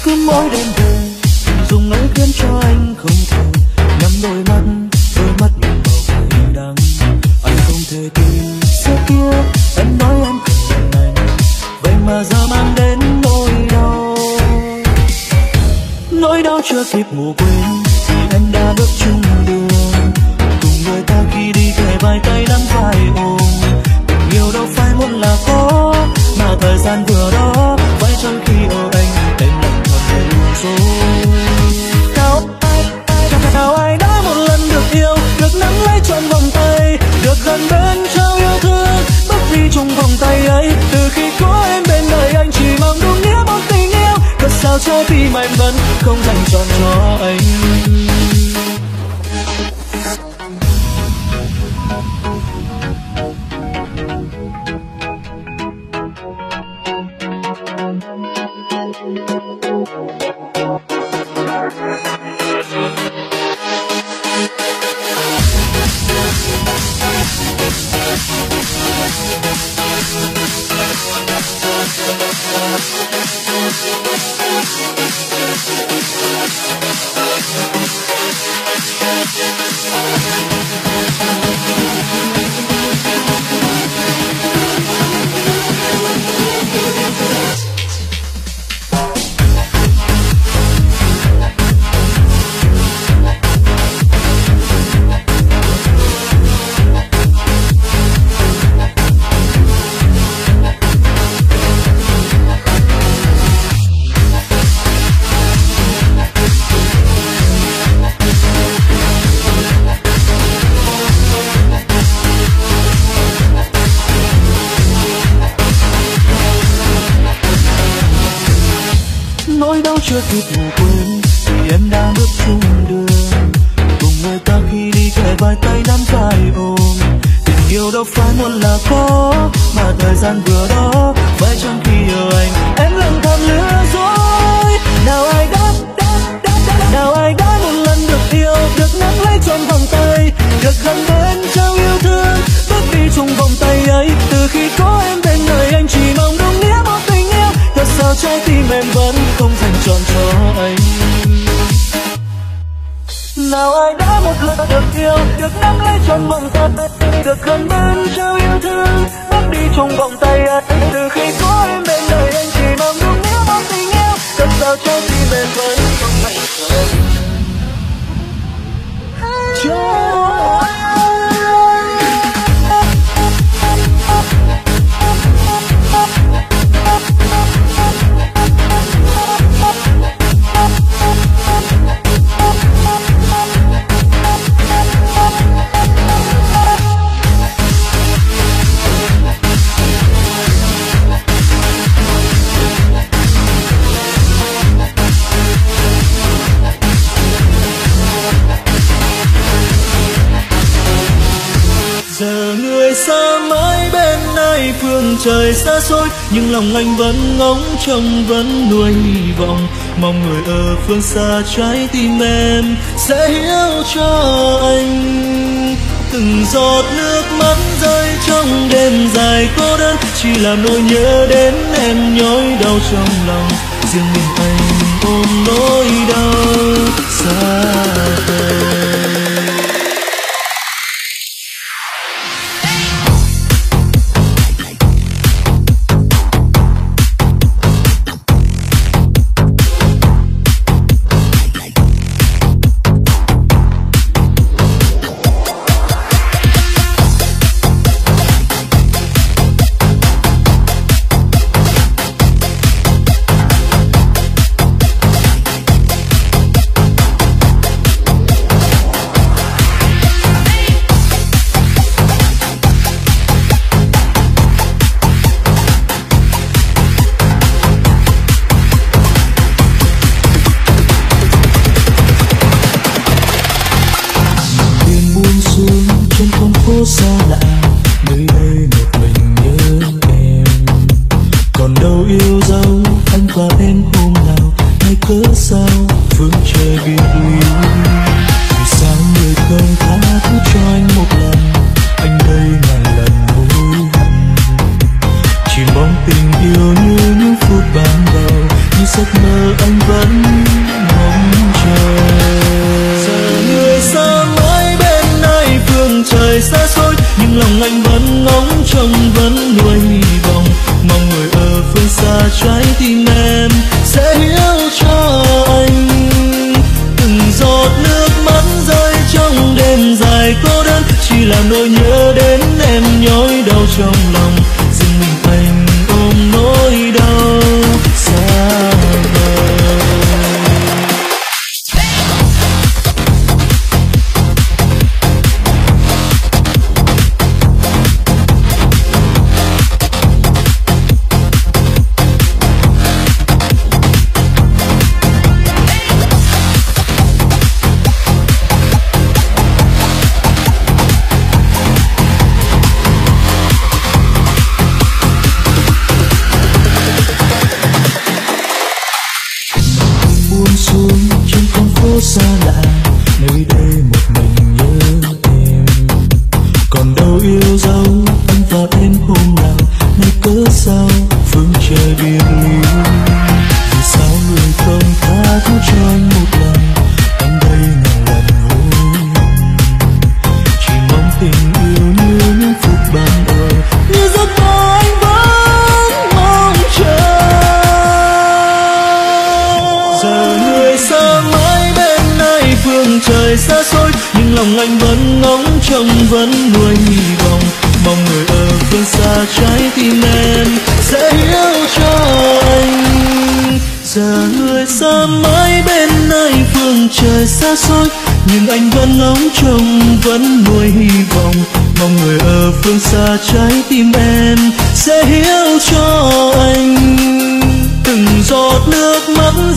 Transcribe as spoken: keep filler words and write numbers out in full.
cứ mỗi đêm về dùng ấy khiến cho anh không thể nhắm đôi mắt, đôi mắt nhìn màu cay đắng. Anh không thể tin xưa kia em nói em cần anh, vậy mà giờ mang đến nỗi đau. Nỗi đau chưa kịp ngủ quên thì anh đã bước chung đường cùng người ta khi đi kề vai tay nắm vai ôm. Tình yêu đâu phải muốn là có, mà thời gian vừa đó phải chăng khi ở anh em lặng thầm để lừa dối. Nào ai, ai, nào ai đã một lần được yêu, được nắm lấy trọn vòng tay, được gần bên trao yêu thương, bước đi trong vòng tay ấy. Từ khi có em bên đời anh chỉ mong đúng nghĩa một tình yêu, cớ sao trái tim anh vẫn không dành trọn cho anh. Nỗi đau chưa kịp ngủ quên thì em đã bước chung đường cùng người ta khi đi kề vai tay nắm vai ôm. Tình yêu đâu phải muốn là có, mà thời gian vừa đó phải chăng khi ở anh em lặng thầm lừa dối. Nào ai đã, đã, đã, đã nào ai đã một lần được yêu, được nắm lấy trọn vòng tay, được gần bên trao yêu thương, bước đi chung vòng tay ấy. Từ khi có em bên đời anh chỉ mong đúng nghĩa một tình yêu, tại sao trái tim em vẫn không dành trọn cho anh. Nào ai đã một lần được yêu, được nắm lấy trọn vòng tay, được gần bên trao yêu thương, bước đi trong vòng tay ấy. Từ khi có em bên đời anh chỉ mong đúng nghĩa một tình yêu, tại sao trái tim em vẫn không dành cho anh. Giờ người xa mãi bên này phương trời xa xôi, nhưng lòng anh vẫn ngóng trông vẫn nuôi hy vọng, mong người ở phương xa trái tim em sẽ hiểu cho anh. Từng giọt nước mắt rơi trong đêm dài cô đơn, chỉ làm nỗi nhớ đến em nhói đau trong lòng. Riêng mình anh ôm nỗi đau xa vời. Xa lạ nơi đây một mình nhớ em, còn đâu yêu dấu anh và em hôm nào, hay cớ sao phương trời biệt ly. Vì sao người không tha thứ cho anh một lần, anh đây ngàn lần hối hận. Chỉ mong tình yêu như những phút ban đầu, giấc mơ anh vẫn mong chờ. Giờ người xa mãi bên này phương trời xa xôi, nhưng lòng anh vẫn ngóng trông vẫn nuôi hy vọng, mong người ở phương xa trái tim em sẽ hiểu cho anh. Từng giọt nước mắt rơi trong đêm dài cô đơn, chỉ là nỗi nhớ đến em nhói đau trong lòng, riêng mình anh ôm nỗi đau xa vời. Xa lạ nơi đây một mình nhớ em, còn đâu yêu dấu anh và em hôm nào, nay cớ sao phương trời biệt ly. Vì sao người không tha thứ cho anh một lần, anh đây ngàn lần hối hận, chỉ mong tình yêu như những phút ban đầu, như giấc mơ anh vẫn mong chờ. Giờ người xa mãi phương trời xa xôi, nhưng lòng anh vẫn ngóng trông vẫn nuôi hy vọng, mong người ở phương xa trái tim em sẽ hiểu cho anh. Giờ người xa mãi bên này phương trời xa xôi, nhưng anh vẫn ngóng trông vẫn nuôi hy vọng, mong người ở phương xa trái tim em sẽ hiểu cho anh. Từng giọt nước mắt